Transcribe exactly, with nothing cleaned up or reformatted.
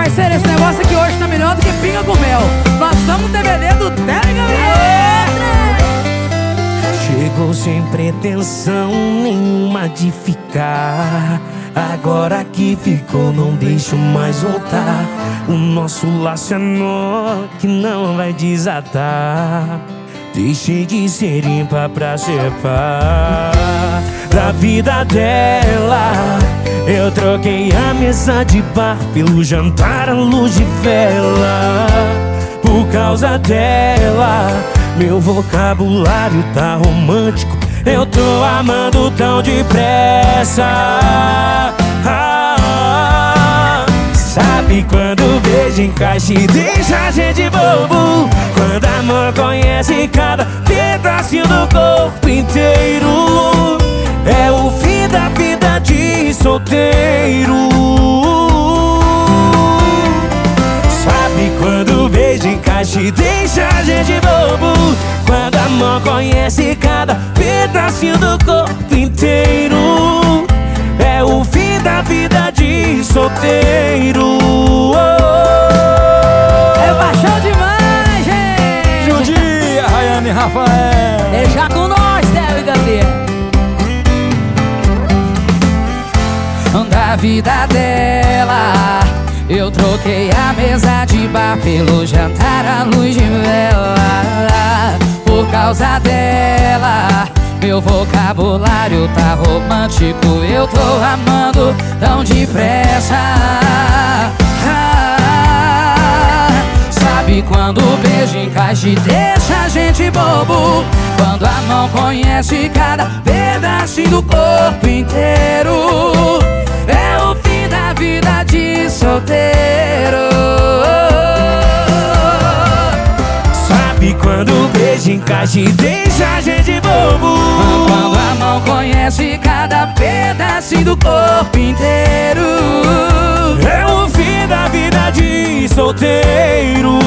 parceiro, esse negócio aqui hoje tá melhor do que pinga com mel. Nós estamos no D V D do Tele Gabriel. Chegou sem pretensão nenhuma de ficar. Agora que ficou, não deixo mais voltar. O nosso laço é nó que não vai desatar. Deixei de ser ímpar pra ser par. Da vida dela eu troquei a mesa de bar pelo jantar à luz de vela. Por causa dela meu vocabulário tá romântico. Eu tô amando tão depressa. ah, Sabe quando o beijo encaixa e deixa a gente bobo? Quando amor conhece cada pedacinho do corpo inteiro. É o fim da vida de solteiro. Sabe quando o beijo encaixa e deixa a gente bobo? Quando amor conhece cada pedacinho do corpo inteiro. É o fim da vida de solteiro. É paixão demais, gente. Bom dia, Rayane e Rafael. Deixa com nós, Tele Gabriel. Da vida dela eu troquei a mesa de bar pelo jantar à luz de vela. Por causa dela meu vocabulário tá romântico. Eu tô amando tão depressa. ah, Sabe quando o beijo encaixa e deixa a gente bobo? Quando a mão conhece cada pedacinho do corpo inteiro. É o fim da vida de solteiro. Sabe quando o beijo encaixa e deixa a gente bobo? Quando a mão conhece cada pedacinho do corpo inteiro. É o fim da vida de solteiro.